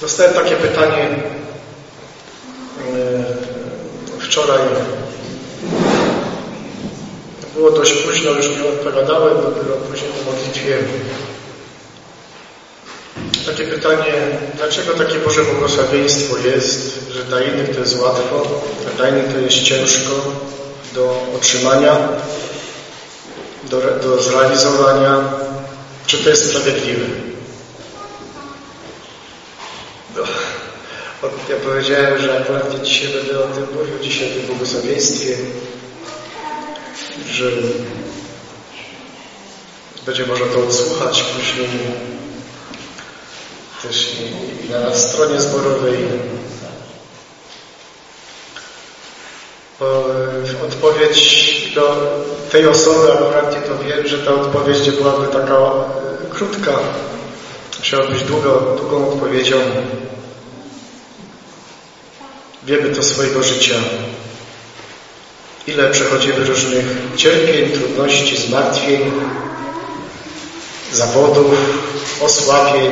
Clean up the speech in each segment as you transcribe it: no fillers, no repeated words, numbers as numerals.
Dostałem takie pytanie wczoraj. Było dość późno, już nie odpowiadałem, dopiero później po modlitwie. Takie pytanie, dlaczego takie Boże błogosławieństwo jest, że dla innych to jest łatwo, a dla innych to jest ciężko do otrzymania, do zrealizowania? Czy to jest sprawiedliwe? Ja powiedziałem, że akurat dzisiaj będę o tym mówił, dzisiaj o tym błogosławieństwie, że będzie można to odsłuchać później też i na stronie zborowej. Odpowiedź do tej osoby, akurat nie to wiem, że ta odpowiedź nie byłaby taka krótka. Musiała być długą odpowiedzią. Wiemy to swojego życia. Ile przechodzimy różnych cierpień, trudności, zmartwień, zawodów, osłabień.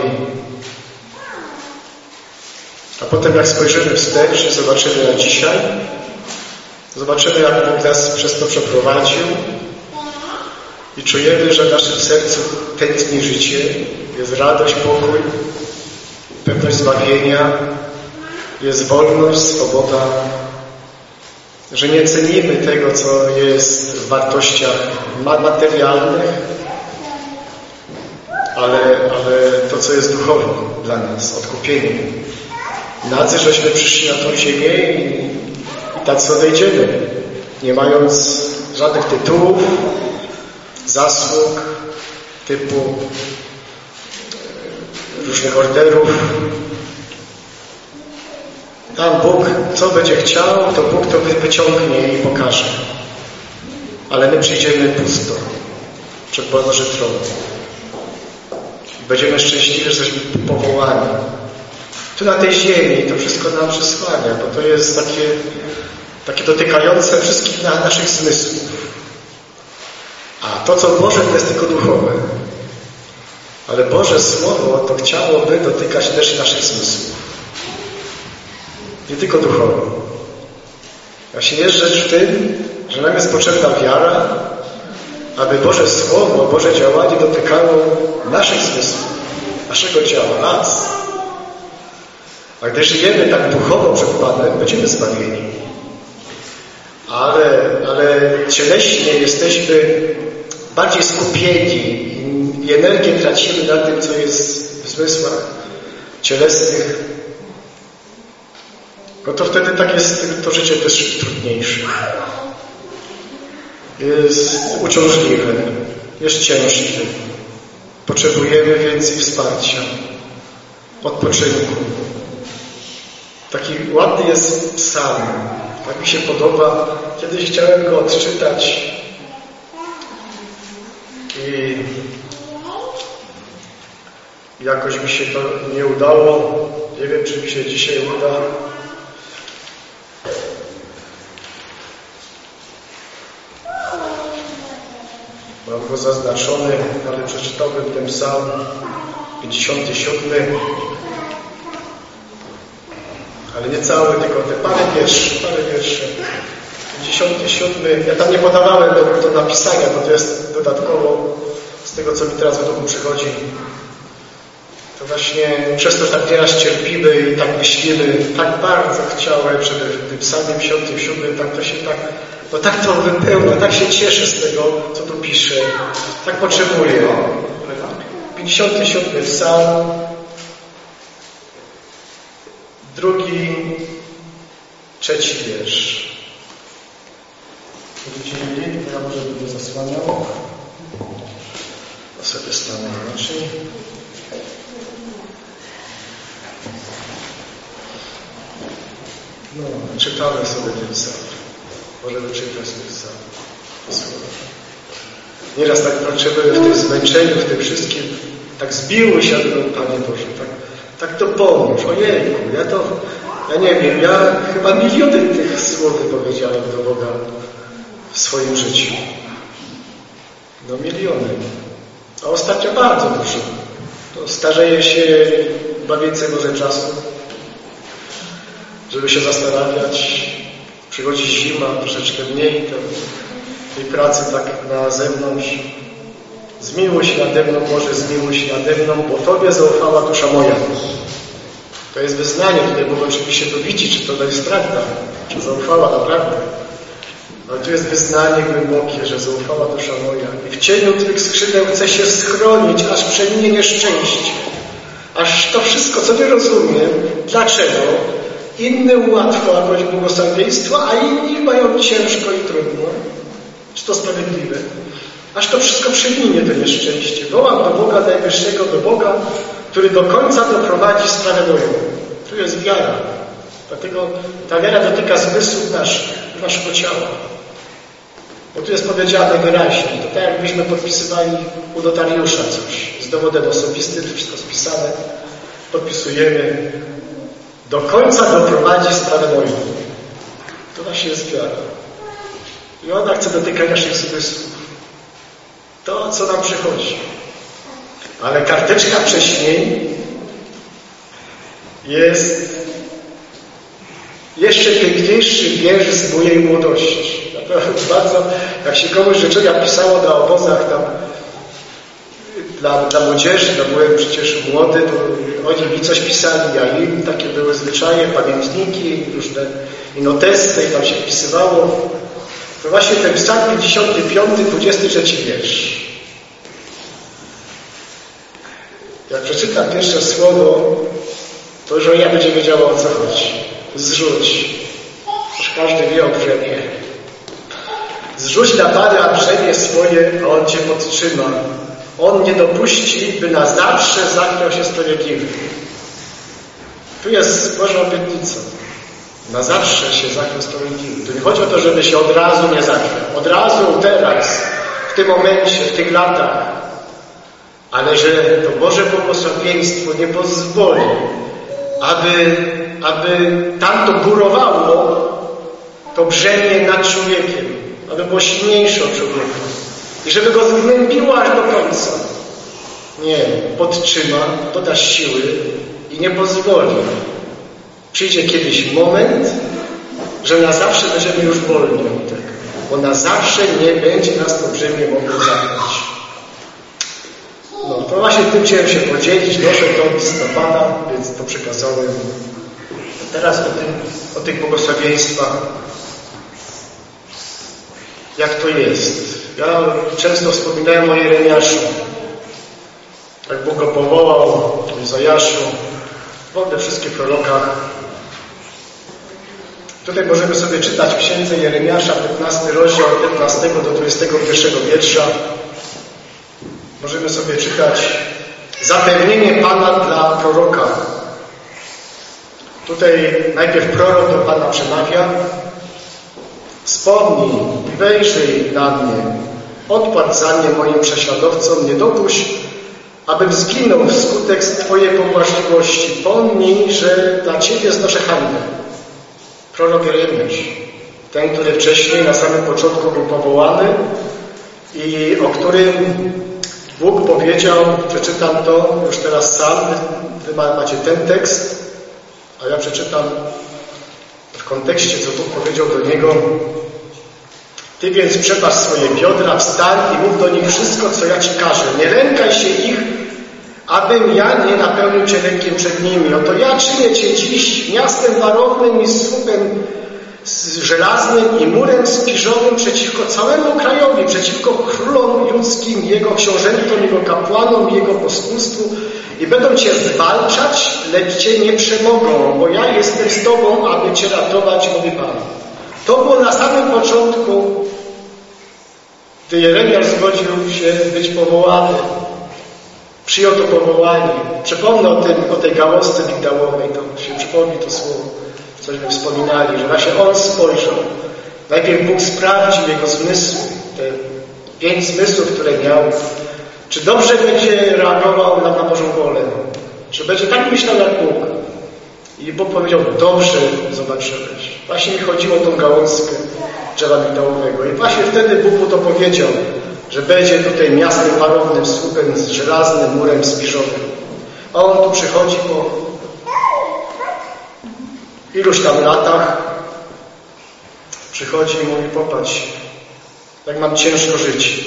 A potem jak spojrzymy wstecz i zobaczymy na dzisiaj, zobaczymy, jak Bóg nas przez to przeprowadził i czujemy, że w naszym sercu tętni życie, jest radość, pokój, pewność zbawienia, jest wolność, swoboda, że nie cenimy tego, co jest w wartościach materialnych, ale to, co jest duchowe dla nas, odkupienie. Nadzy, żeśmy przyszli na tą ziemię i tacy odejdziemy, nie mając żadnych tytułów, zasług, typu różnych orderów. Tam Bóg, co będzie chciał, to Bóg to wyciągnie i pokaże. Ale my przyjdziemy pusto przed Boży Tron. I będziemy szczęśliwi, że jesteśmy powołani. Tu na tej ziemi to wszystko nam przysłania, bo to jest takie dotykające wszystkich naszych zmysłów. A to, co Boże, to jest tylko duchowe. Ale Boże Słowo to chciałoby dotykać też naszych zmysłów. Nie tylko duchowo. Właśnie jest rzecz w tym, że nam jest potrzebna wiara, aby Boże Słowo, Boże działanie dotykało naszych zmysłów, naszego ciała, nas. A gdy żyjemy tak duchowo przed Panem, będziemy zbawieni. Ale cieleśnie jesteśmy bardziej skupieni i energię tracimy na tym, co jest w zmysłach cielesnych. No to wtedy tak jest to życie też trudniejsze. Jest uciążliwe, jest ciężkie. Potrzebujemy więcej wsparcia, odpoczynku. Taki ładny jest psalm. Tak mi się podoba. Kiedyś chciałem go odczytać i jakoś mi się to nie udało. Nie wiem, czy mi się dzisiaj uda. Mam go zaznaczony, ale przeczytałbym ten psalm 57. Ale nie cały, tylko te parę wierszy. 57. Ja tam nie podawałem do napisania, bo to jest dodatkowo z tego, co mi teraz w duchu przychodzi. To właśnie przez to tak nieraz cierpimy i tak myślimy, tak bardzo chciałem, żeby w tym psalmie 57, tak to się tak to wypełnia, tak się cieszę z tego, co tu piszę. Tak potrzebuję. 57 psalm, 2, 3 wiersz. Widzieli? Ja może będę zasłaniał. To sobie stanę inaczej. No, czytamy sobie ten psalm. Możemy czytać ten psalm. Nieraz tak patrzymy w tym zmęczeniu, w tym wszystkim. Tak zbiły się, Panie Boże, tak to pomóż. Ojejku, ja nie wiem, ja chyba miliony tych słów powiedziałem do Boga w swoim życiu. No miliony. A ostatnio bardzo dużo. To starzeję się chyba więcej może czasu, żeby się zastanawiać. Przychodzi zima, troszeczkę mniej tej pracy tak na zewnątrz. Zmiłuj się nade mną, Boże, zmiłuj się nade mną, bo Tobie zaufała dusza moja. To jest wyznanie, tutaj Bóg oczywiście to widzi, czy to jest prawda, czy zaufała naprawdę. Ale tu jest wyznanie głębokie, że zaufała dusza moja. I w cieniu Twych skrzydeł chcę się schronić, aż przeminie nieszczęście. Aż to wszystko, co nie rozumiem, dlaczego inny łatwo jakoś błogosławieństwo, a inni mają ciężko i trudno. Czy to sprawiedliwe? Aż to wszystko przeminie, to nieszczęście. Wołam do Boga Najwyższego, do Boga, który do końca doprowadzi sprawę moją. Tu jest wiara. Dlatego ta wiara dotyka zmysłów naszego ciała. Bo tu jest powiedziane wyraźnie. To tak jakbyśmy podpisywali u notariusza coś. Z dowodem osobistym, wszystko spisane. Podpisujemy. Do końca doprowadzi sprawę moją. To właśnie jest wiara. I ona chce dotykać naszych zmysłów. To, co nam przychodzi. Ale karteczka wcześniej jest jeszcze piękniejszy wiersz z mojej młodości. Bardzo, jak się komuś życzenia pisało na obozach tam dla młodzieży, to byłem przecież młody, to oni mi coś pisali, a im takie były zwyczaje, pamiętniki, różne notesty i tam się wpisywało. To właśnie ten psalm 55, 23 wiersz. Jak przeczytam pierwsze słowo, to już ja będzie wiedziała, o co chodzi. Zrzuć. Już każdy wie o brzemię. Zrzuć na Pana brzemię swoje, a On Cię podtrzyma. On nie dopuści, by na zawsze zachwiał się sprawiedliwy. Tu jest Boża obietnica. Na zawsze się zachwiał sprawiedliwy. Tu nie chodzi o to, żeby się od razu nie zachwiał. Od razu, teraz, w tym momencie, w tych latach. Ale że to Boże błogosławieństwo nie pozwoli, aby tamto górowało to brzemię nad człowiekiem, aby było silniejsze od człowieka i żeby go zgnębiło aż do końca. Nie, podtrzyma, doda siły i nie pozwoli. Przyjdzie kiedyś moment, że na zawsze będziemy już wolni od tego, bo na zawsze nie będzie nas to brzemię mogło zamknąć. No, to właśnie tym chciałem się podzielić. Noszę to od listopada, więc to przekazałem. A teraz o tych błogosławieństwach. Jak to jest? Ja często wspominałem o Jeremiaszu. Jak Bóg go powołał, o Izajaszu, w ogóle wszystkich prorokach. Tutaj możemy sobie czytać w księdze Jeremiasza, 15 rozdział, 15 do 21 wiersza. Możemy sobie czytać zapewnienie Pana dla proroka. Tutaj najpierw prorok do Pana przemawia. Wspomnij i wejrzyj na mnie. Odpłać za mnie moim prześladowcom. Nie dopuść, abym zginął wskutek Twojej pobłażliwości. Pomnij, że dla Ciebie znoszę hańbę. Prorok Jeremiasz. Ten, który wcześniej, na samym początku był powołany i o którym Bóg powiedział, przeczytam to już teraz sam, wy macie ten tekst, a ja przeczytam w kontekście, co Bóg powiedział do niego. Ty więc przepasz swoje biodra, wstań i mów do nich wszystko, co ja Ci każę. Nie lękaj się ich, abym ja nie napełnił Cię lękiem przed nimi. Oto ja czynię Cię dziś miastem warownym i słupem żelaznym i murem spiżowym przeciwko całemu krajowi, przeciwko królom ludzkim, jego książętom, jego kapłanom, jego pospólstwu i będą Cię zwalczać, lecz Cię nie przemogą, bo ja jestem z Tobą, aby Cię ratować, mówi Pan. To było na samym początku, gdy Jeremiasz zgodził się być powołany. Przyjął to powołanie. Przypomnę o tej gałązce migdałowej, to się przypomni to słowo. Cośmy wspominali, że właśnie on spojrzał. Najpierw Bóg sprawdził jego zmysły, te 5 zmysłów, które miał. Czy dobrze będzie reagował na Bożą wolę? Czy będzie tak myślał jak Bóg? I Bóg powiedział, dobrze zobaczyłeś. Właśnie mi chodziło o tą gałązkę drzewa migdałowego. I właśnie wtedy Bóg mu to powiedział, że będzie tutaj miastem warownym, słupem żelaznym, murem spiżowym. A on tu przychodzi po iluś tam latach, przychodzi i mówi: popatrz, jak mam ciężko żyć.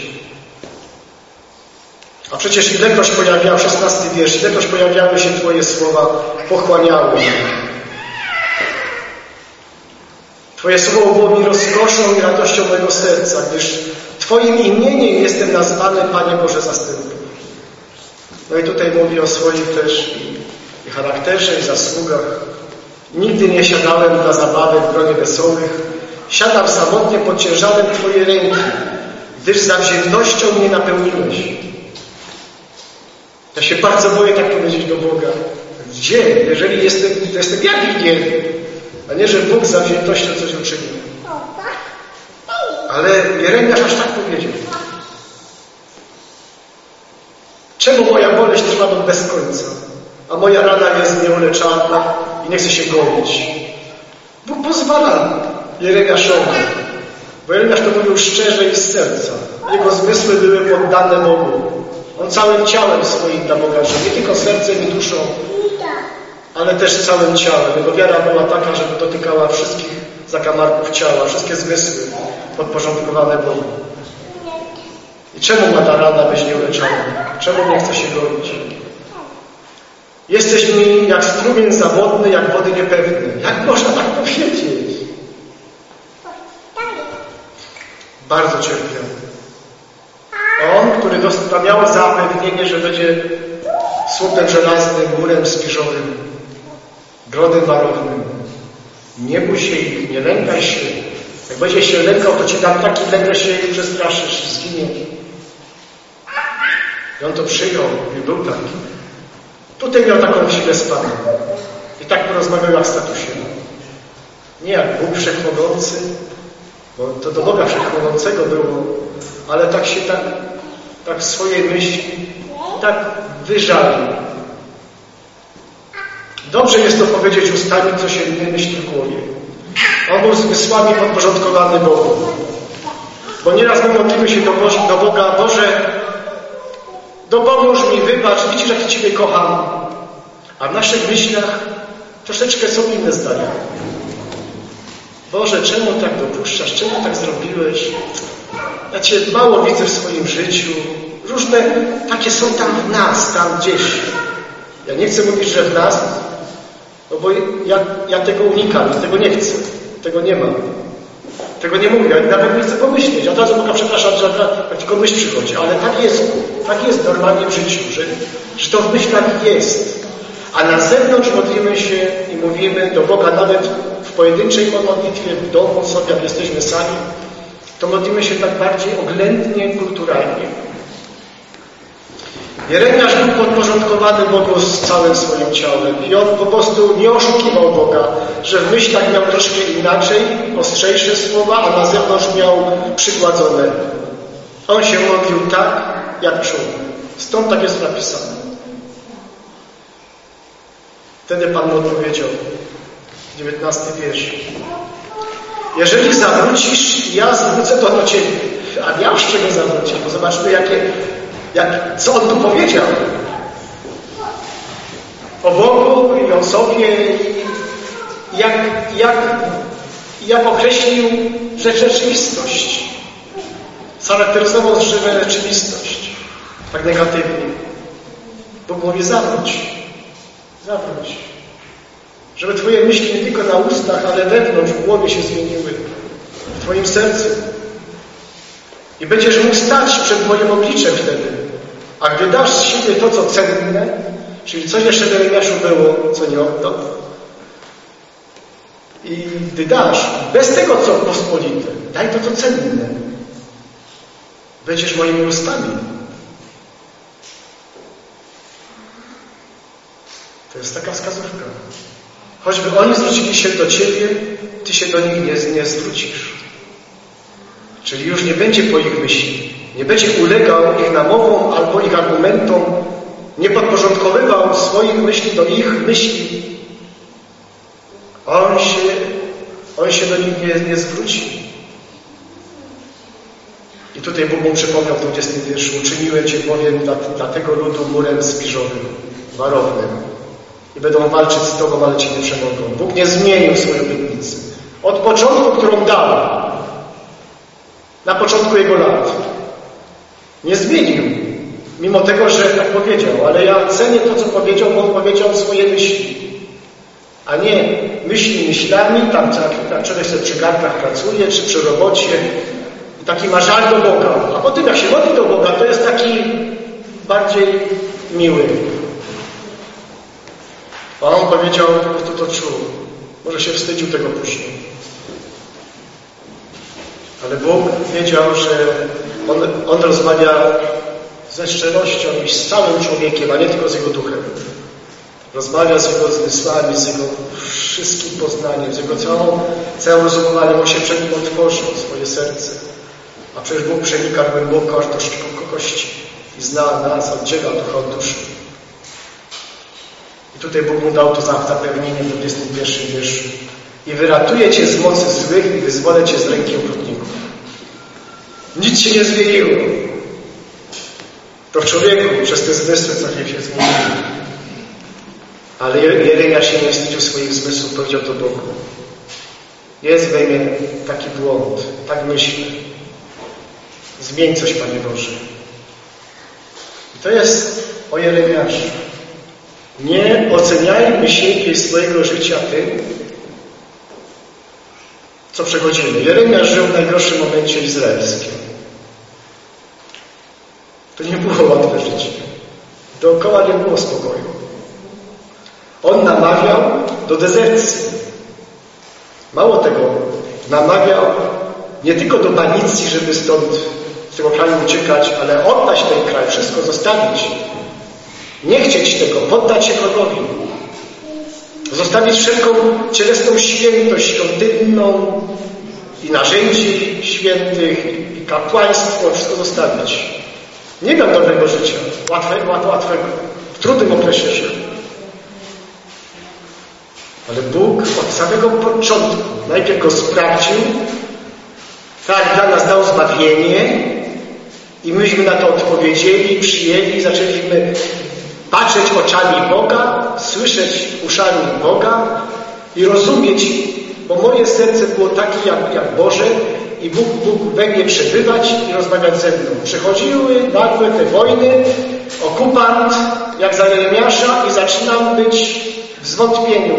A przecież ilekroć pojawiały, 16 wiersz, ilekroć pojawiały się Twoje słowa, pochłaniały mnie. Twoje słowo było mi rozkoszą i radością mojego serca, gdyż Twoim imieniem jestem nazwany, Panie Boże zastępów. No i tutaj mówi o swoim też i charakterze, i zasługach. Nigdy nie siadałem dla zabawy w gronie wesołych. Siadam samotnie pod ciężarem Twojej ręki, gdyż zawziętością mnie napełniłeś. Ja się bardzo boję tak powiedzieć do Boga. Gdzie? Jeżeli jestem, to jestem ja winien, a nie, że Bóg zawziętością coś uczynił. Ale Jeremiasz aż tak powiedział. Czemu moja boleść trwa bez końca, a moja rana jest nieuleczalna i nie chce się goić? Bóg pozwala Jeremiaszowi, bo Jeremiasz to mówił szczerze i z serca. Jego zmysły były poddane Bogu. On całym ciałem swoim dla Boga żył, nie tylko sercem i duszą, ale też całym ciałem. Jego wiara była taka, że dotykała wszystkich zakamarków ciała, wszystkie zmysły podporządkowane Bogu. I czemu ma ta rana być nieuleczalna? Czemu nie chce się goić? Jesteś mi jak strumień zawodny, jak wody niepewne. Jak można tak powiedzieć? Bardzo cierpiał. On, który miał zapewnienie, że będzie słupem żelaznym, murem spiżowym, grodem warownym. Nie bój się ich, nie lękaj się. Jak będziesz się lękał, to ci dam taki lęk, że się ich przestraszysz, zginiesz. I on to przyjął i był taki. Tutaj miał taką chwilę z Panem. I tak porozmawiał jak statusie. Nie jak Bóg Wszechmogący, bo to do Boga Wszechmogącego było, ale tak się tak w swojej myśli tak wyżalił. Dobrze jest to powiedzieć ustami, co się nie myśli w głowie. On był zmysłami podporządkowany Bogu. Bo nieraz my modlimy się do Boga: Boże, dopomóż mi, wybacz, widzisz, jak Ciebie kocham. A w naszych myślach troszeczkę są inne zdania. Boże, czemu tak dopuszczasz? Czemu tak zrobiłeś? Ja Cię mało widzę w swoim życiu. Różne takie są tam w nas, tam gdzieś. Ja nie chcę mówić, że w nas, no bo ja tego unikam, ja tego nie chcę. Tego nie mam. Tego nie mówię, ja nawet nie chcę pomyśleć. Od razu Boga przepraszam, że tylko myśl przychodzi. Ale tak jest normalnie w życiu, że to w myślach jest. A na zewnątrz modlimy się i mówimy do Boga nawet w pojedynczej modlitwie, w domu sobie, jak jesteśmy sami, to modlimy się tak bardziej oględnie, kulturalnie. Jeremiasz był podporządkowany Bogu z całym swoim ciałem i on po prostu nie oszukiwał Boga, że w myślach miał troszkę inaczej, ostrzejsze słowa, a na zewnątrz miał przygładzone. On się modlił tak, jak czuł. Stąd tak jest napisane. Wtedy Pan mu odpowiedział, 19 wiersz. Jeżeli zawrócisz, ja zwrócę to do Ciebie. A miał z czego zawrócić, bo zobaczmy, co on tu powiedział. O Bogu i o sobie, jak określił rzeczywistość. Charakteryzował rzeczywistość. Tak negatywnie. Bóg mówi: zawróć. Zawróć. Żeby Twoje myśli nie tylko na ustach, ale wewnątrz, w głowie się zmieniły. W Twoim sercu. I będziesz mógł stać przed moim obliczem wtedy. A gdy dasz z siebie to, co cenne, czyli coś jeszcze w Jeremiaszu było, co nie oddał, i gdy dasz, bez tego, co pospolite, daj to, co cenne, będziesz moimi ustami. To jest taka wskazówka. Choćby oni zwrócili się do Ciebie, Ty się do nich nie zwrócisz. Czyli już nie będzie po ich myśli. Nie będzie ulegał ich namowom albo ich argumentom. Nie podporządkowywał swoich myśli do ich myśli. On się do nich nie zwróci. I tutaj Bóg mu przypomniał w 20 wierszu: uczyniłem Cię bowiem dla tego ludu murem spiżowym, warownym. I będą walczyć z Tobą, ale Cię nie przemogą. Bóg nie zmienił swojej obietnicy. Od początku, którą dał, na początku Jego lat, nie zmienił. Mimo tego, że tak powiedział. Ale ja cenię to, co powiedział, bo on powiedział swoje myśli. A nie myśli myślami, tam człowiek sobie przy garnkach pracuje, czy przy robocie. I taki ma żal do Boga. A potem jak się modli do Boga, to jest taki bardziej miły. A on powiedział, po prostu to czuł. Może się wstydził tego później. Ale Bóg wiedział, że on rozmawia ze szczerością i z całym człowiekiem, a nie tylko z jego duchem. Rozmawia z jego zmysłami, z jego wszystkim poznaniem, z jego całym rozumowaniem. On się przed nim otworzył, swoje serce. A przecież Bóg przenika głęboko aż do szczytu kości i zna nas, oddziela ducha od duszy. I tutaj Bóg mu dał to zapewnienie w 21 wierszu. I wyratuje Cię z mocy złych i wyzwolę Cię z ręki okrutników. Nic się nie zmieniło. To w człowieku, przez te zmysły coś się zmieniło. Ale Jeremia się nie wstydził swoich zmysłów, powiedział to Bogu. Jest we mnie taki błąd, tak myślę. Zmień coś, Panie Boże. I to jest o Jeremiaszu. Nie oceniajmy siebie i swojego życia tym, co przechodzimy. Jeremiasz żył w najgorszym momencie izraelskim. To nie było łatwe życie. Dookoła nie było spokoju. On namawiał do dezercji. Mało tego, namawiał nie tylko do banicji, żeby stąd, z tego kraju uciekać, ale oddać ten kraj, wszystko zostawić. Nie chcieć tego, poddać się wrogowi. Zostawić wszelką cielesną świętość świątynną i narzędzi świętych, i kapłaństwo, wszystko zostawić. Nie miał dobrego życia, łatwego, w trudnym okresie żył. Ale Bóg od samego początku najpierw go sprawdził, tak dla nas dał zbawienie i myśmy na to odpowiedzieli, przyjęli, zaczęliśmy patrzeć oczami Boga, słyszeć uszami Boga i rozumieć, bo moje serce było takie jak Boże i Bóg mógł we mnie przebywać i rozmawiać ze mną. Przychodziły nagłe te wojny, okupant, jak za Jeremiasza, i zaczynam być w zwątpieniu.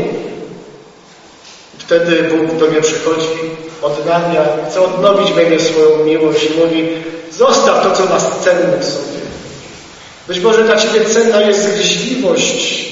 Wtedy Bóg do mnie przychodzi, odnawia, chce odnowić we mnie swoją miłość i mówi: zostaw to, co nas cenne w sobie. Być może dla Ciebie cenna jest zgryźliwość,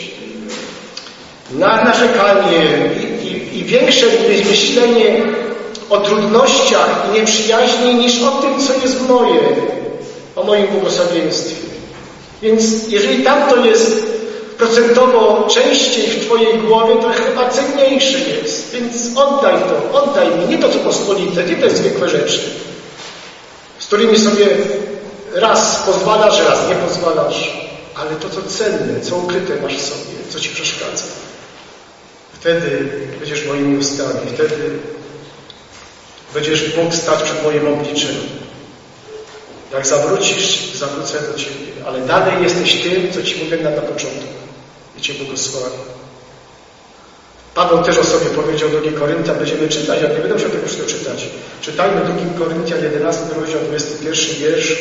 narzekanie i większe myślenie o trudnościach i nieprzyjaźni niż o tym, co jest moje, o moim błogosławieństwie. Więc jeżeli tamto jest procentowo częściej w Twojej głowie, to chyba cenniejsze jest. Więc oddaj mi, nie to, co pospolite, nie te zwykłe rzeczy, z którymi sobie raz pozwalasz, raz nie pozwalasz, ale to, co cenne, co ukryte masz w sobie, co Ci przeszkadza. Wtedy będziesz moimi ustami, wtedy będziesz mógł stać przed moim obliczem. Jak zawrócisz, zawrócę do Ciebie, ale dalej jesteś tym, co Ci mówię na początku. I Cię błogosławię. Paweł też o sobie powiedział, 2 Koryntian, będziemy czytać, ja nie będę musiał tego wszystko czytać. Czytajmy 2 Koryntian, 11 rozdział, 21 wiersz.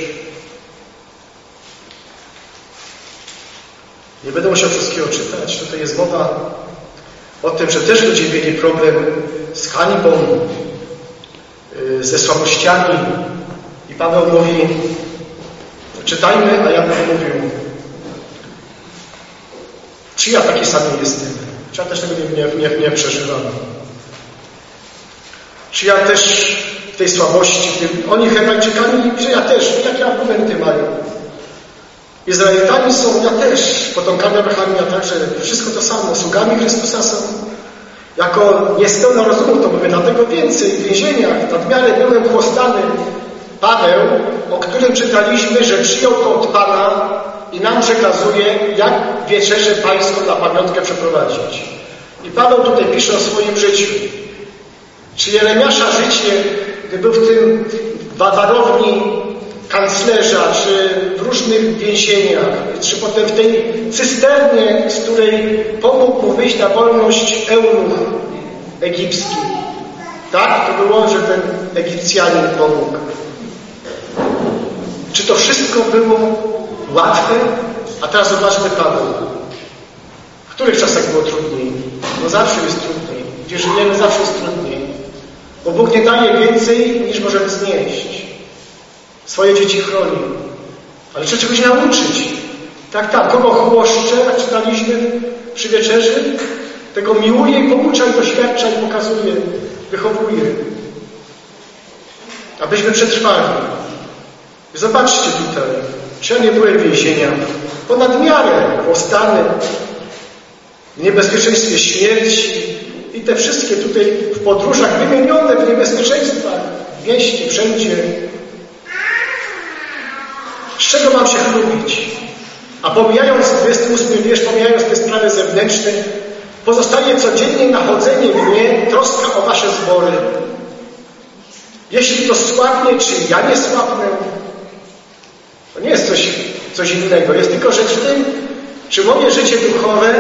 Nie będę musiał wszystkiego czytać. Tutaj jest mowa o tym, że też ludzie mieli problem z hańbą, ze słabościami. I Paweł mówi, czytajmy, a ja będę mówił, czy ja taki sam jestem? Czy ja też tego nie przeżywam? Czy ja też w tej słabości, oni Hebrajczykami, że ja też, jakie argumenty mają? Izraelitami są, ja też, potomkami Abrahama, ja także, wszystko to samo, sługami Chrystusa są. Jako niespełna rozumu to mówię, dlatego więcej w więzieniach, nadmiarę byłem chłostany. Paweł, o którym czytaliśmy, że przyjął to od Pana i nam przekazuje, jak wieczerzę pańską na pamiątkę przeprowadzić. I Paweł tutaj pisze o swoim życiu. Czy Jeremiasza życie, gdy był w tym warowni kanclerza, czy w różnych więzieniach, czy potem w tej cysternie, z której pomógł mu wyjść na wolność eunuch egipski. Tak? To było, że ten Egipcjanin pomógł. Czy to wszystko było łatwe? A teraz zobaczmy Paweł. W których czasach było trudniej? No zawsze jest trudniej. Gdzie żyjemy, zawsze jest trudniej. Bo Bóg nie daje więcej, niż możemy znieść. Swoje dzieci chroni. Ale trzeba czegoś nauczyć. Tak. Kogo chłoszcze, jak czytaliśmy przy wieczerzy, tego miłuje i poucza i doświadcza i pokazuje, wychowuje. Abyśmy przetrwali. Zobaczcie tutaj. Czy ja nie byłem w więzieniach? Ponad miarę ostany, w niebezpieczeństwie śmierci i te wszystkie tutaj w podróżach wymienione w niebezpieczeństwach, w mieście, wszędzie. Z czego mam się chlubić? A pomijając 28 wiersz, pomijając te sprawy zewnętrzne, pozostaje codziennie nachodzenie mnie, troska o wasze zbory. Jeśli to słabnie, czy ja nie słabnę? To nie jest coś innego. Jest tylko rzecz w tym, czy moje życie duchowe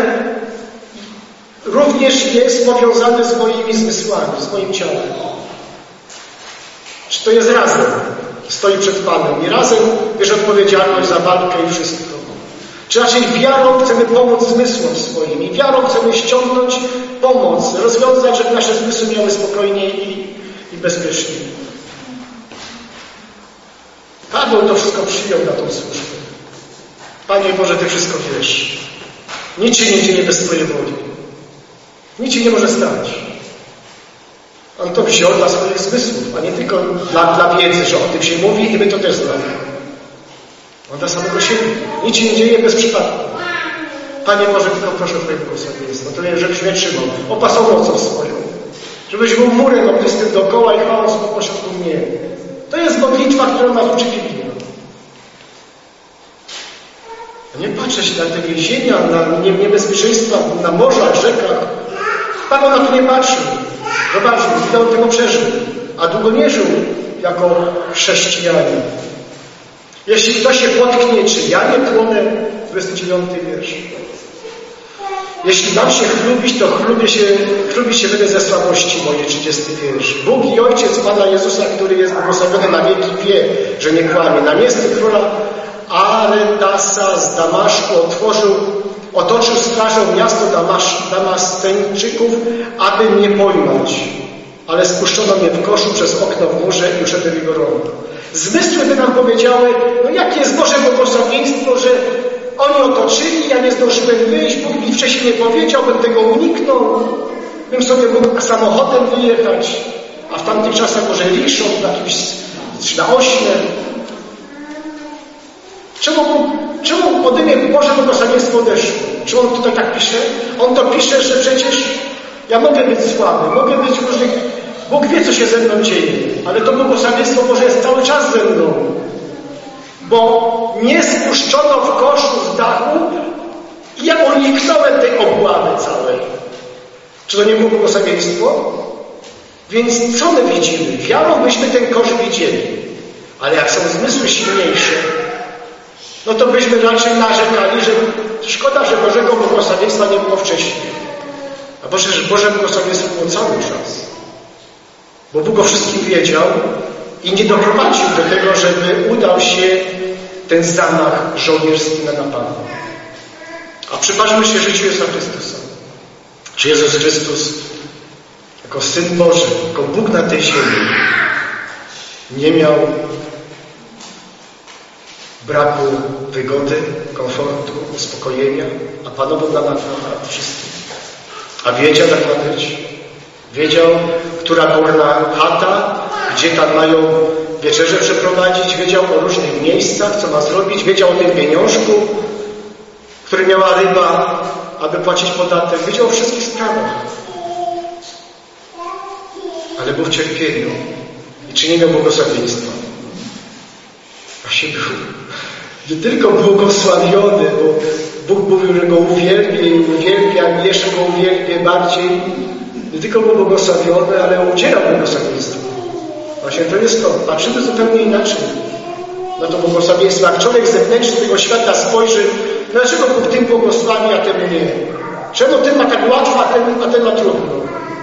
również jest powiązane z moimi zmysłami, z moim ciałem. Czy to jest razem? Stoi przed Panem i razem bierze odpowiedzialność za walkę i wszystko. Czy raczej wiarą chcemy pomóc zmysłom swoim i wiarą chcemy ściągnąć pomoc, rozwiązać, żeby nasze zmysły miały spokojniej i bezpiecznie. Paweł to wszystko przyjął na tą służbę. Panie Boże, Ty wszystko wiesz. Nic się nie dzieje bez Twojej woli. Nic się nie może stać. On to wziął dla swoich zmysłów, a nie tylko dla wiedzy, że o tym się mówi i my to też znamy. On dla samego siebie. Nic się nie dzieje bez przypadku. Panie Boże, tylko proszę o Twoje błogosławieństwo. To żebyś mnie trzymał. Opasał mocą swoją. Żebyś był murem ognistym dookoła i chwałą swą pośrodku mnie. To jest modlitwa, którą nas uczy Biblia. Nie patrzeć na te więzienia, na niebezpieczeństwa, na morzach, rzekach. Paweł na to nie patrzył. Zobaczył, ile on tego przeżył. A długo nie żył jako chrześcijanin. Jeśli ktoś się potknie, czy ja nie płonę, 29 wiersz. Jeśli mam się chlubić, to chlubić się będę ze słabości mojej, 30 wiersz. Bóg i Ojciec Pana Jezusa, który jest błogosławiony na wieki, wie, że nie kłamie. Namiestnik króla Aretasa z Damaszku otoczył strażą miasto Damasceńczyków, aby mnie pojmać. Ale spuszczono mnie w koszu przez okno w murze i uszedłem w jego rąk. Zmysły by nam powiedziały, no jakie jest Boże błogosławieństwo, że oni otoczyli, ja nie zdążyłem wyjść, Bóg mi wcześniej nie powiedział, bym tego uniknął, bym sobie mógł samochodem wyjechać, a w tamtych czasach może liszą, na ośle. Czemu ode mnie Boże błogosławieństwo odeszło? Czy on tutaj tak pisze? On to pisze, że przecież ja mogę być słaby, mogę być różnych... Bóg wie, co się ze mną dzieje, ale to błogosławieństwo Boże jest cały czas ze mną. Bo nie spuszczono w koszu z dachu i ja uniknąłem tej obłady całej. Czy to nie było błogosławieństwo? Więc co my widzimy? Wiarą byśmy ten kosz widzieli. Ale jak są zmysły silniejsze, no to byśmy raczej narzekali, że szkoda, że Bożego błogosławieństwa nie było wcześniej. A Boże błogosławieństwo było cały czas. Bo Bóg o wszystkim wiedział i nie doprowadził do tego, żeby udał się ten zamach żołnierski na napadę. A przypatrzmy się życiu Jezusa Chrystusa. Czy Jezus Chrystus jako Syn Boży, jako Bóg na tej ziemi nie miał braku wygody, komfortu, uspokojenia, a panował nad wszystkim. A wiedział, jak ma być. Wiedział, która górna chata, gdzie tam mają wieczerzę przeprowadzić, wiedział o różnych miejscach, co ma zrobić, wiedział o tym pieniążku, który miała ryba, aby płacić podatek, wiedział o wszystkich sprawach. Ale był w cierpieniu i czy nie miał błogosławieństwa? Właśnie był nie tylko błogosławiony, bo Bóg mówił, że go uwielbię i uwielbiam, jeszcze go uwielbię bardziej. Nie tylko był błogosławiony, ale udzielał błogosławieństwa. Właśnie to jest to. Patrzymy zupełnie inaczej na to błogosławieństwo. Jak człowiek zewnętrzny tego świata spojrzy, dlaczego Bóg tym błogosławi, a ten nie? Czemu ten ma tak łatwo, a ten ma trudno?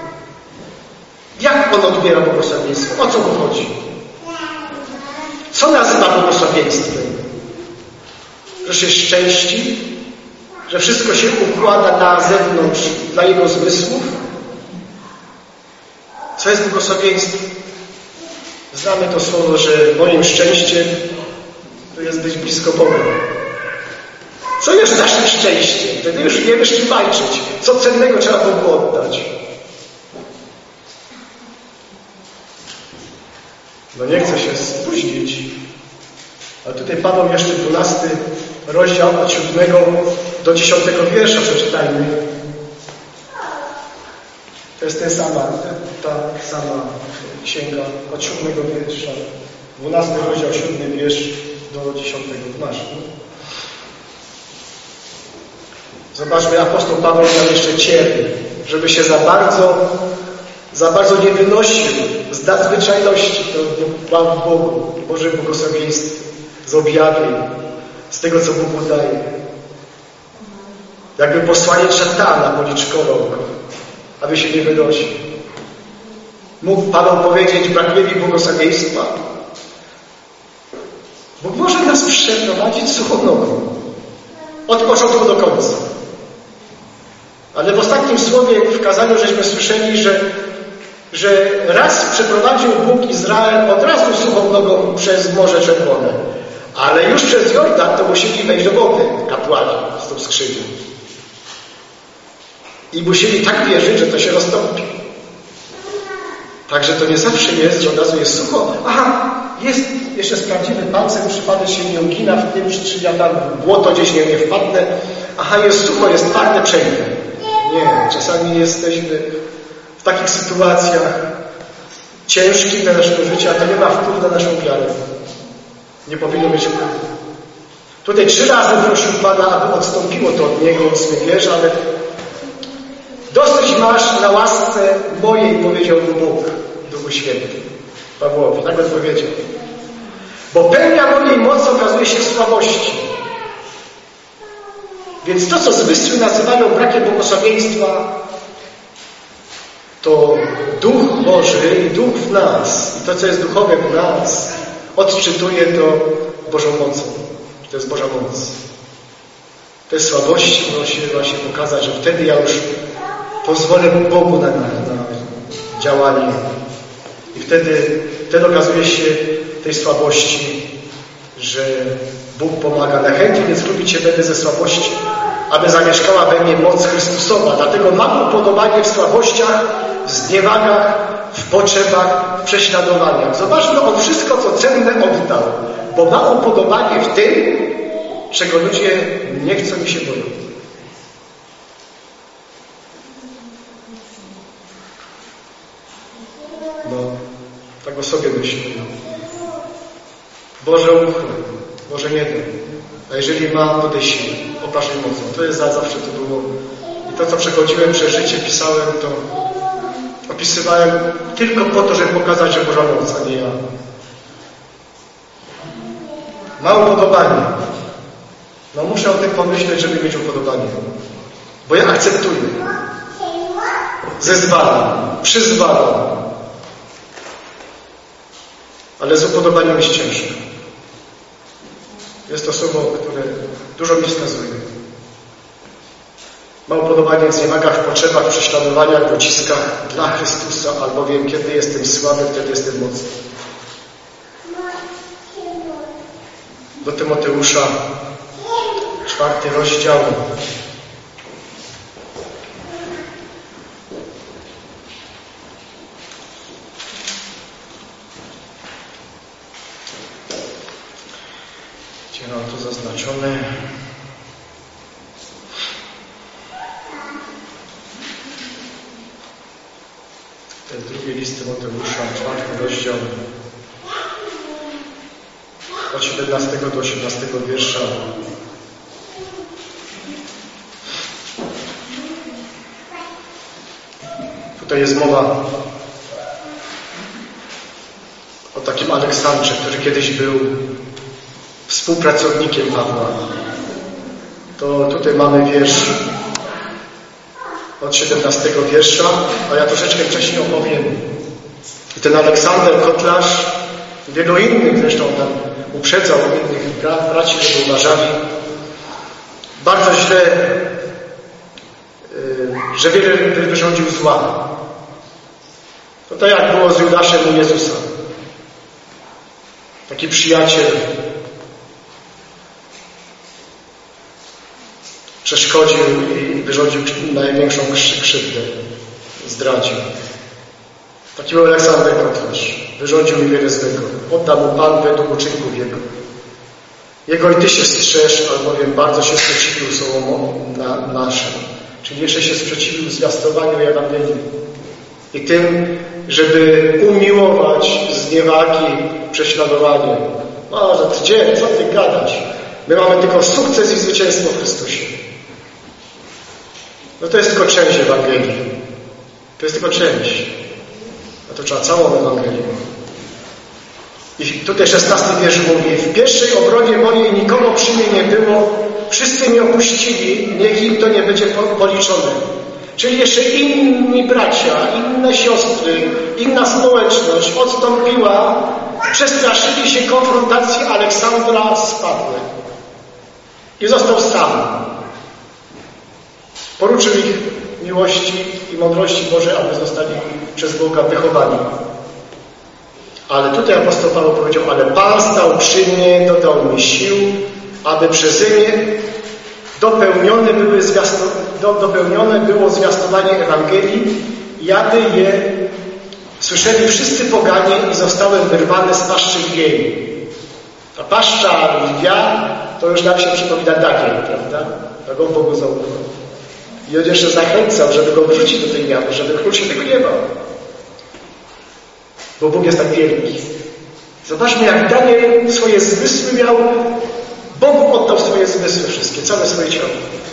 Jak on odbiera błogosławieństwo? O co mu chodzi? Co nazywa błogosławieństwem? Że się szczęści? Że wszystko się układa na zewnątrz dla jego zmysłów? Co jest błogosławieństwem? Znamy to słowo, że moim szczęściem to jest być blisko Boga. Co jest naszym szczęściem? Wtedy już wiemy, z czym walczyć. Co cennego trzeba Bogu oddać. No nie chcę się spóźnić. A tutaj Paweł jeszcze 12 rozdział od 7 do 10 wiersza przeczytajmy. To jest ta sama księga od 7 wiersza. 12 rozdział, 7 wiersz do 10 masz. Zobaczmy, apostoł Paweł tam jeszcze cierpi, żeby się za bardzo nie wynosił z nadzwyczajności, to Pan Bogu, Boże błogosławieństwo, z objawień, z tego, co Bóg daje. Jakby posłaniec szatana policzkował go, aby się nie wynosił. Mógł Paweł powiedzieć, brakuje mi błogosławieństwa. Bóg może nas przeprowadzić suchą nogą. Od początku do końca. Ale w ostatnim słowie w kazaniu żeśmy słyszeli, że raz przeprowadził Bóg Izrael od razu suchą nogą przez Morze Czerwone. Ale już przez Jordan to musieli wejść do wody kapłani z tą skrzynią. I musieli tak wierzyć, że to się roztąpi. Także to nie zawsze jest, że od razu jest sucho. Aha, jest, jeszcze sprawdzimy palcem, przypadek się nie ugina w tym, czy ja tam w błoto gdzieś nie wpadnę. Aha, jest sucho, jest twarde, przejdę. Nie, czasami jesteśmy w takich sytuacjach ciężkich dla naszego życia, to nie ma wpływu na naszą wiarę. Nie powinno mieć wpływu. Tutaj 3 razy prosił Pana, aby odstąpiło to od Niego, on wierzy, ale dosyć masz na łasce mojej, powiedział mu Bóg, Duchu Święty, Pawłowi. Tak odpowiedział. Bo pełnia mojej mocy okazuje się w słabości. Więc to, co zmysły nazywają brakiem błogosławieństwa, to Duch Boży i Duch w nas, i to, co jest duchowe w nas, odczytuje to Bożą mocą. To jest Boża moc. Te słabości musi właśnie pokazać, że wtedy ja już pozwolę Bogu na działanie. I wtedy okazuje się tej słabości, że Bóg pomaga. Najchętniej więc lubić się będę ze słabości, aby zamieszkała we mnie moc Chrystusowa. Dlatego mam upodobanie w słabościach, w zniewagach, w potrzebach, w prześladowaniach. Zobaczmy, on wszystko, co cenne oddał, bo ma upodobanie w tym, czego ludzie nie chcą i się boją. No, tak o sobie myślę. Boże uchrón, Boże nie daj. A jeżeli mam, podaj siłę, opatrz mnie mocą. To jest zawsze to było. I to, co przechodziłem przez życie, pisałem, to opisywałem tylko po to, żeby pokazać, że Boża moc, a nie ja. Ma upodobanie. No muszę o tym pomyśleć, żeby mieć upodobanie. Bo ja akceptuję. Zezwalam, przyzwalam. Ale z upodobaniem jest ciężko. Jest to słowo, które dużo mi wskazuje. Ma upodobanie w zniewagach, w potrzebach, w prześladowaniach, w uciskach dla Chrystusa, albowiem kiedy jestem słaby, wtedy jestem mocny. Do Tymoteusza, 4 rozdział. Gdzie mam tu zaznaczone? To jest 2 list Tymoteusza, 4 rozdział. Od 17 do 18 wiersza. Tutaj jest mowa o takim Aleksandrze, który kiedyś był współpracownikiem Pawła. To tutaj mamy wiersz od 17 wiersza, a ja troszeczkę wcześniej opowiem. I ten Aleksander Kotlarz, wielu innych zresztą tam uprzedzał innych braci, żeby uważali bardzo źle, że wiele wyrządził zła. To tak jak było z Judaszem u Jezusa. Taki przyjaciel przeszkodził i wyrządził największą krzywdę. Zdradził. Taki był Aleksander Kotlarz. Wyrządził mi wiele złego. Oddał mu Pan według uczynków jego. Jego i Ty się strzeż, albowiem bardzo się sprzeciwił słowom naszym. Czyli jeszcze się sprzeciwił zwiastowaniu Ewangelii. I tym, żeby umiłować zniewagi, prześladowanie. No, że gdzie? Co Ty gadasz? My mamy tylko sukces i zwycięstwo w Chrystusie. No to jest tylko część Ewangelii. To jest tylko część. A to trzeba całą Ewangelię. I tutaj 16 wiersz mówi: w pierwszej obronie mojej nikogo przy mnie nie było, wszyscy mnie opuścili, niech im to nie będzie policzone. Czyli jeszcze inni bracia, inne siostry, inna społeczność odstąpiła, przestraszyli się konfrontacji Aleksandra z Pawłem. I został sam. Poruczył ich miłości i mądrości Bożej, aby zostali przez Boga wychowani. Ale tutaj apostoł Paweł powiedział: ale Pan stał przy mnie, dodał mi sił, aby przeze mnie dopełnione było zwiastowanie Ewangelii, aby je słyszeli wszyscy poganie i zostałem wyrwany z paszczy lwiej. Ta paszcza lwia to już nam się przypomina Daniel, prawda? Tak on Bogu zaufał. I on jeszcze zachęcał, żeby go wrzucić do tej jawy, żeby król się tego nie bał. Bo Bóg jest tak wielki. Zobaczmy, jak Daniel swoje zmysły miał. Bogu oddał swoje zmysły wszystkie, całe swoje ciało.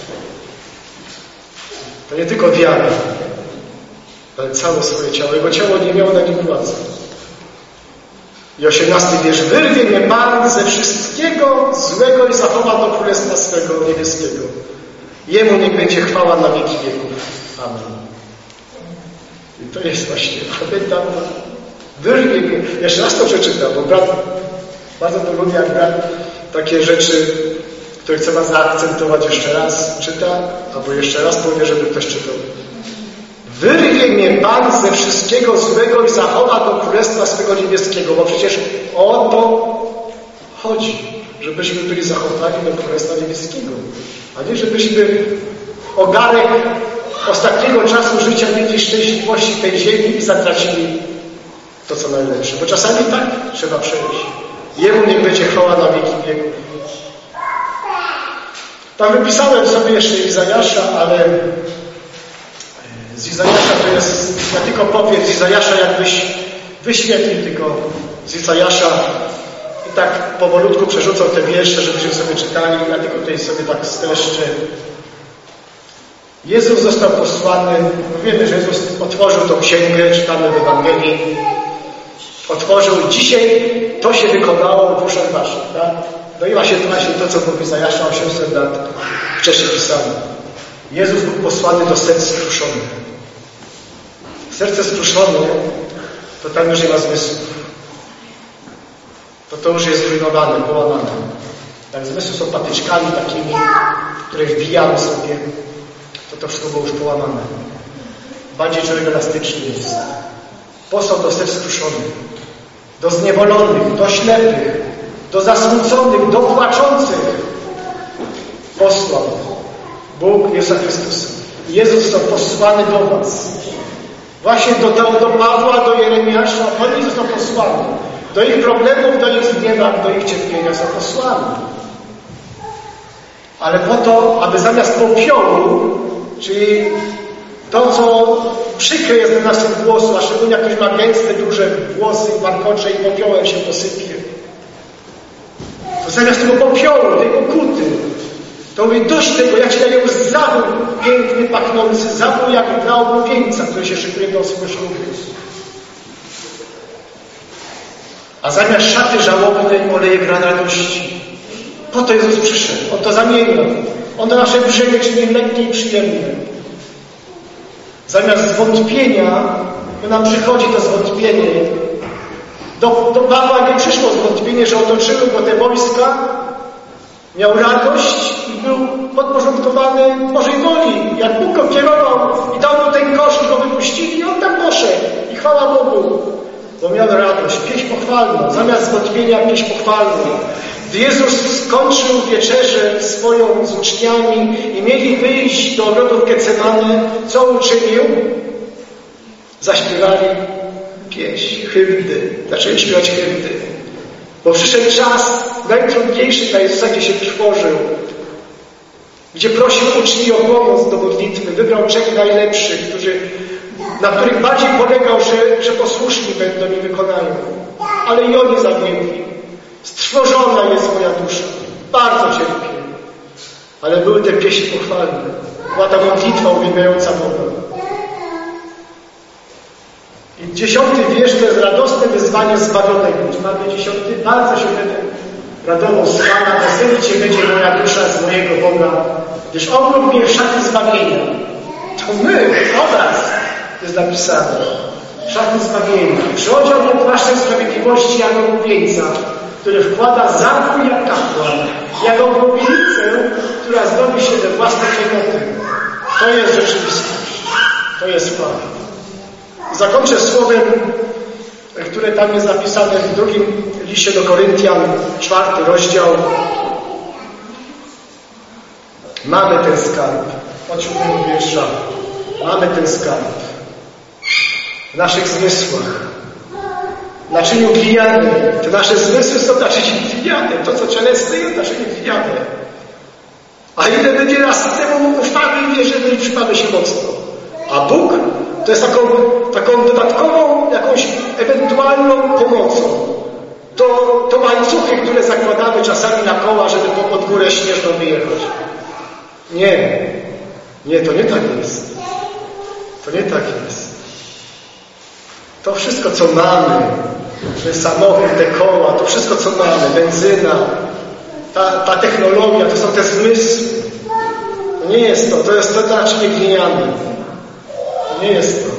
To nie tylko wiara, ale całe swoje ciało. Jego ciało nie miało na nim władzy. I 18 wiersz: wyrwie mnie Pan ze wszystkiego złego i zachowa do Królestwa swego niebieskiego. Jemu niech będzie chwała na wieki wieków. Amen. I to jest właśnie, pamiętam, wyrwie mnie. Jeszcze raz to przeczytam, bo brat bardzo to lubi, jak brat takie rzeczy, które chce was zaakcentować, jeszcze raz czyta, albo jeszcze raz powie, żeby ktoś czytał. Wyrwie mnie Pan ze wszystkiego złego i zachowa do Królestwa swego niebieskiego, bo przecież o to chodzi, żebyśmy byli zachowani do Królestwa niebieskiego, a nie żebyśmy ogarek ostatniego czasu życia mieli szczęśliwości tej ziemi i zatracili to, co najlepsze. Bo czasami tak trzeba przejść. Jemu niech będzie chwała na wieki wieków. Tam wypisałem sobie jeszcze Izajasza, ale z Izajasza to jest, ja tylko powiem z Izajasza, jakbyś wyświetlił tylko z Izajasza i tak powolutku przerzucał te wiersze, żebyśmy sobie czytali. Ja tylko tutaj sobie tak streszczę. Jezus został posłany, no wiemy, że Jezus otworzył tą księgę, czytamy w Ewangelii, otworzył i dzisiaj to się wykonało w uszach waszych, tak? No i właśnie to, co było w Izajasza 800 lat wcześniej pisane. Jezus był posłany do serc skruszonych. Serce skruszone, to tam już nie ma zmysłów. To już jest zrujnowane, połamane. Jak zmysły są patyczkami takimi, które wbijamy sobie, to wszystko było już połamane. Bardziej człowiek elastyczny jest. Posłał do serc skruszonych, do zniewolonych, do ślepych, do zasmuconych, do płaczących. Posłał Bóg Jezusa Chrystusa. Jezus został posłany do was. Właśnie do Pawła, do Jeremiasza. Oni został posłany. Do ich problemów, do ich zniewag, do ich cierpienia są posłani. Ale po to, aby zamiast popiołu, czyli to, co przykre jest dla naszych włosów, a szczególnie jak ktoś ma gęste, duże włosy, warkocze i popiołem się posypie, to zamiast tego popiołu, tej okuty, to mówi: dość tego, ja ci daję już zawór piękny, pachnący, zawór jak dla oblubieńca, który się szykuje do swojego ślubu. A zamiast szaty żałobnej olejek ran radości. Po to Jezus przyszedł. On to zamienia. On to nasze brzemię czyni lekkie i przyjemne. Zamiast zwątpienia, to nam przychodzi to zwątpienie. Do Pawła nie przyszło zwątpienie, że otoczyły go te wojska. Miał radość i był podporządkowany Bożej woli. Jak Bóg go kierował i dał mu ten kosz i go wypuścili, i on tam poszedł. I chwała Bogu. Bo miał radość, pieśń pochwalną. Zamiast zwątpienia pieśń pochwalną. Gdy Jezus skończył wieczerzę swoją z uczniami i mieli wyjść do ogrodu Getsemane, co uczynił? Zaśpiewali pieśń, hymny. Zaczęli śpiewać hymny. Bo przyszedł czas najtrudniejszy dla Jezusa, gdzie się trwożył. Gdzie prosił uczniów o pomoc do modlitwy. Wybrał 3 najlepszych, na których bardziej polegał, że posłuszni będą i wykonają. Ale i oni zawiedli. Strwożona jest moja dusza. Bardzo cierpię. Ale były te pieśni pochwalne. Była ta modlitwa uwielbiająca Boga. I 10 wiersz to jest radosne wyzwanie zbawionego. Mamy 10. Bardzo się będę radował z Pana, weselić się będzie moja dusza z mojego Boga, gdyż On mnie w szaty zbawienia. To my, obraz jest napisane. Szaty zbawienia. Przyodział mnie płaszczem sprawiedliwości jako oblubieńca, który wkłada zamku jak kapłan, jak oblubienicę, która zdobi się we własne klejnoty. To jest rzeczywistość. To jest fakt. Zakończę słowem, które tam jest napisane w 2 liście do Koryntian, 4 rozdział. Mamy ten skarb. Od 7 wiersza. Mamy ten skarb. W naszych zmysłach. W naczyniu glinianym. Te nasze zmysły są naczyniem glinianym. To, co cielesne, jest naczyniem glinianym. A ile my nieraz temu ufamy i wierzymy i przypamy się mocno. A Bóg to jest taką dodatkową, jakąś ewentualną pomocą. To łańcuchy, które zakładamy czasami na koła, żeby pod górę śnieżną wyjechać. Nie, to nie tak jest. To nie tak jest. To wszystko, co mamy, ten samochód, te koła, to wszystko, co mamy, benzyna, ta technologia, to są te zmysły. To nie jest to jest to naczynie gliniane. Nie jest to.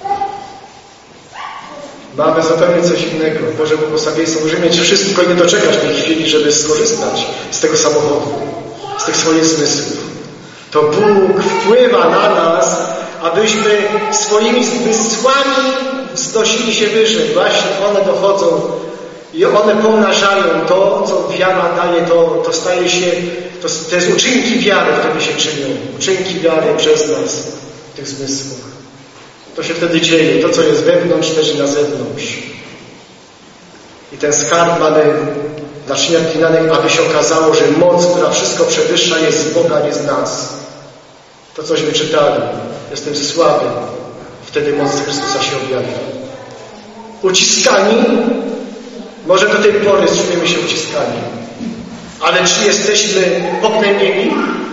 Mamy zupełnie coś innego. Boże błogosławieństwo. Możemy mieć wszystko i nie doczekać tej chwili, żeby skorzystać z tego samochodu, z tych swoich zmysłów. To Bóg wpływa na nas, abyśmy swoimi zmysłami wznosili się wyżej. Właśnie one dochodzą i one pomnażają to, co wiara daje, to staje się, to jest uczynki wiary, wtedy się czynią. Uczynki wiary przez nas w tych zmysłach. To się wtedy dzieje. To, co jest wewnątrz, też i na zewnątrz. I ten skarb mamy w naczyniach glinianych, aby się okazało, że moc, która wszystko przewyższa, jest z Boga, nie z nas. To, cośmy czytali. Jestem słaby. Wtedy moc Chrystusa się objawia. Uciskani, może do tej pory czujemy się uciskani. Ale czy jesteśmy pognębieni?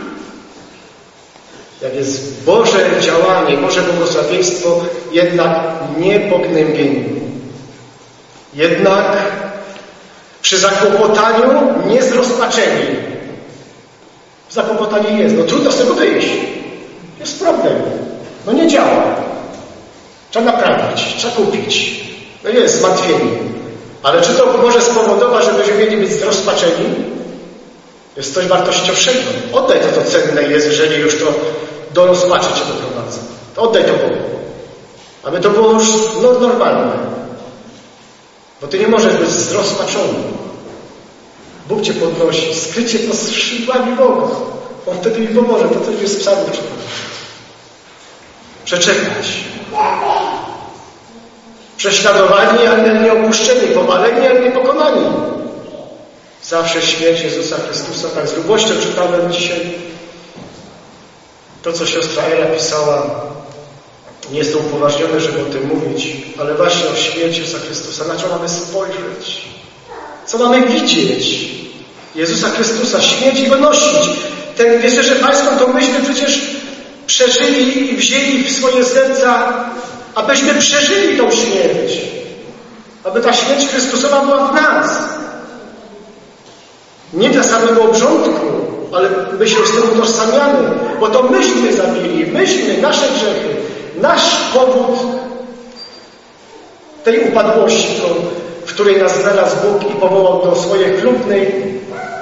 Jak jest Boże działanie, Boże błogosławieństwo, jednak nie pognębieni. Jednak przy zakłopotaniu nie zrozpaczeni. Zakłopotanie jest. Trudno z tego wyjść. Jest problem. Nie działa. Trzeba naprawić, trzeba kupić. Jest zmartwienie. Ale czy to może spowodować, że będziemy mieli być zrozpaczeni? Jest coś wartościowszego. Oddaj to, co cenne jest, jeżeli już to do rozpaczy Cię doprowadza. To oddaj to Bogu. Aby to było już normalne. Bo Ty nie możesz być zrozpaczony. Bóg Cię podnosi. Skrycie pod skrzydłami Boga. On wtedy mi pomoże. To coś jest z psalmów czytane. Przeczekać. Prześladowani, ale nie opuszczeni. Powaleni, ale nie pokonani. Zawsze śmierć Jezusa Chrystusa. Tak z lubością czytałem dzisiaj to, co siostra Ela pisała. Nie jestem upoważniony, żeby o tym mówić, ale właśnie o śmierci Jezusa Chrystusa. Na co mamy spojrzeć? Co mamy widzieć? Jezusa Chrystusa, śmierć i wynosić. Wiecie, że Państwo to myśmy przecież przeżyli i wzięli w swoje serca, abyśmy przeżyli tą śmierć. Aby ta śmierć Chrystusowa była w nas. Nie dla samego obrządku, ale my się z tym utożsamiamy, bo to myśmy zabili, nasze grzechy, nasz powód tej upadłości, w której nas znalazł Bóg i powołał do swojej chlubnej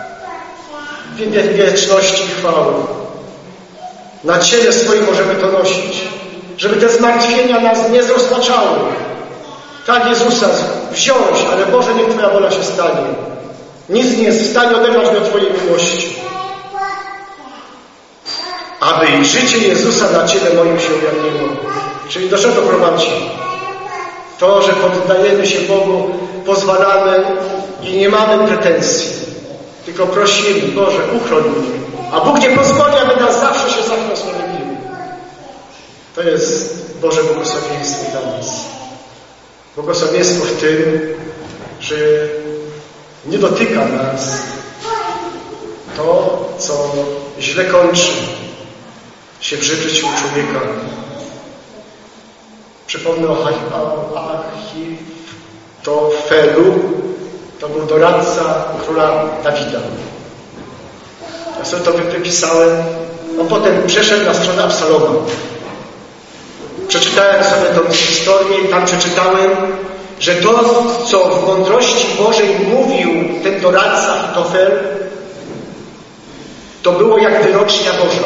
wieczności i chwały. Na ciele swoim możemy to nosić, żeby te zmartwienia nas nie zrozpaczały. Tak Jezusa wziąć, ale Boże, niech Twoja wola się stanie. Nic nie jest w stanie oderwać do Twojej miłości. Aby i życie Jezusa na ciele moim się ujawniło. Czyli do czego prowadzi? To, że poddajemy się Bogu, pozwalamy i nie mamy pretensji. Tylko prosimy, Boże, uchroń mnie. A Bóg nie pozwoli, aby nas zawsze się sam usprawiedliwił. To jest Boże błogosławieństwo dla nas. Błogosławieństwo w tym, że nie dotyka nas to, co źle kończy się w życiu człowieka. Przypomnę o Achitofelu. To był doradca króla Dawida. Ja sobie to wypisałem. On potem przeszedł na stronę Absaloma. Przeczytałem sobie tą historię i tam przeczytałem, że to, co w mądrości Bożej mówił ten doradca Achitofel, to było jak wyrocznia Boża.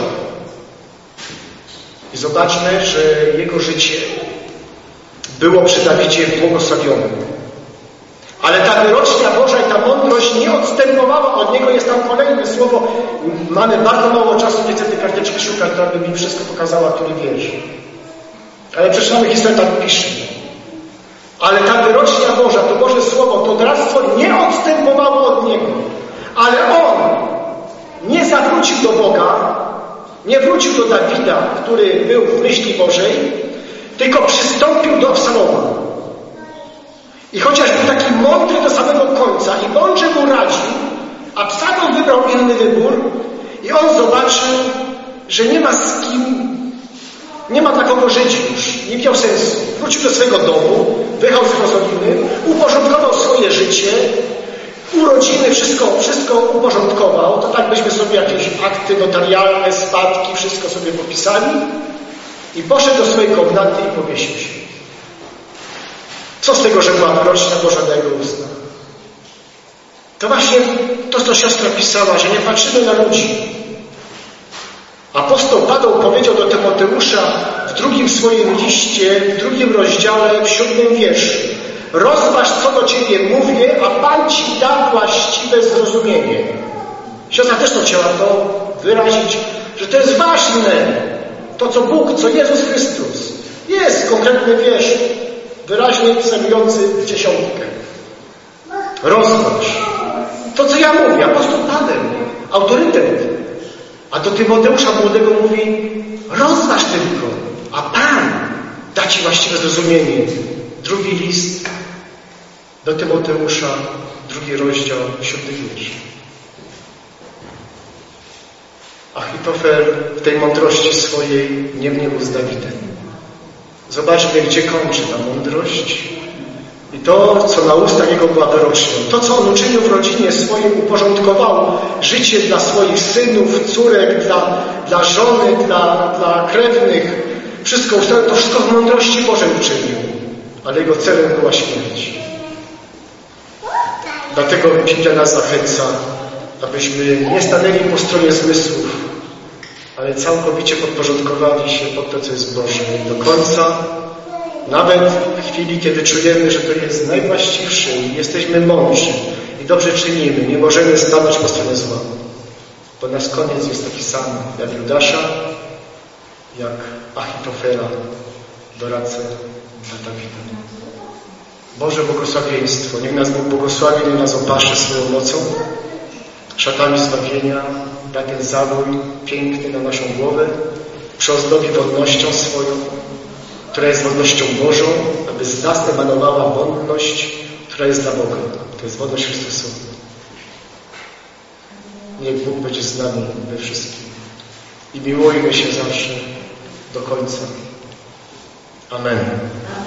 I zobaczmy, że jego życie było przy Dawidzie błogosławione. Ale ta wyrocznia Boża i ta mądrość nie odstępowała od niego. Jest tam kolejne słowo. Mamy bardzo mało czasu, nie chcę tej karteczki szukać, która by mi wszystko pokazała, który wiersz. Ale przeczytamy historię, tak pisze. Ale ta wyrocznia Boża, to Boże Słowo, to doradztwo nie odstępowało od niego. Ale on nie zawrócił do Boga, nie wrócił do Dawida, który był w myśli Bożej, tylko przystąpił do Absaloma. I chociaż był taki mądry do samego końca i mądrze mu radził, Absalom wybrał inny wybór i on zobaczył, że nie ma z kim, nie ma dla kogo żyć już. Nie miał sensu. Wrócił do swojego domu, wyjechał z Jerozolimy, uporządkował swoje życie, urodziny, wszystko uporządkował. To tak byśmy sobie jakieś akty notarialne, spadki, wszystko sobie popisali i poszedł do swojej komnaty i powiesił się. Co z tego, że była wyrocznia Boża na jego ustach? To właśnie to, co siostra pisała, że nie patrzymy na ludzi. Apostoł Paweł powiedział do Tymoteusza w drugim swoim liście, w 2 rozdziale, w 7 wierszu: rozważ, co do Ciebie mówię, a Pan Ci da właściwe zrozumienie. Siostra też to chciała to wyrazić, że to jest ważne. To, co Bóg, co Jezus Chrystus. Jest konkretny wiersz, wyraźnie celujący w 10. Rozważ. To, co ja mówię, apostoł Paweł, autorytet. A do Tymoteusza młodego mówi: rozważ tylko, a Pan da Ci właściwe zrozumienie. 2 list do Tymoteusza, 2 rozdział, 7 wiersz. Achitofel w tej mądrości swojej nie był z Dawidem. Zobaczmy, gdzie kończy ta mądrość. I to, co na ustach jego była wyrocznią. To, co on uczynił w rodzinie swoim, uporządkował życie dla swoich synów, córek, dla żony, dla krewnych. Wszystko ustawił, to wszystko w mądrości Bożej uczynił. Ale jego celem była śmierć. Dlatego Biblia nas zachęca, abyśmy nie stanęli po stronie zmysłów, ale całkowicie podporządkowali się pod to, co jest Boże. Do końca, nawet w chwili, kiedy czujemy, że to jest najwłaściwsze i jesteśmy mądrzy i dobrze czynimy, nie możemy stanąć po stronie zła. Bo nasz koniec jest taki sam jak Judasza, jak Achitofela, doradcę dla Dawida. Boże błogosławieństwo. Niech nas Bóg błogosławi, niech nas opaszy swoją mocą, szatami zbawienia, da ten zabój piękny na naszą głowę, przyozdobi wolnością swoją, która jest wolnością Bożą, aby z nas emanowała wolność, która jest dla Boga. To jest wolność Chrystusowa. Niech Bóg będzie z nami we wszystkim. I miłujmy się zawsze do końca. Amen.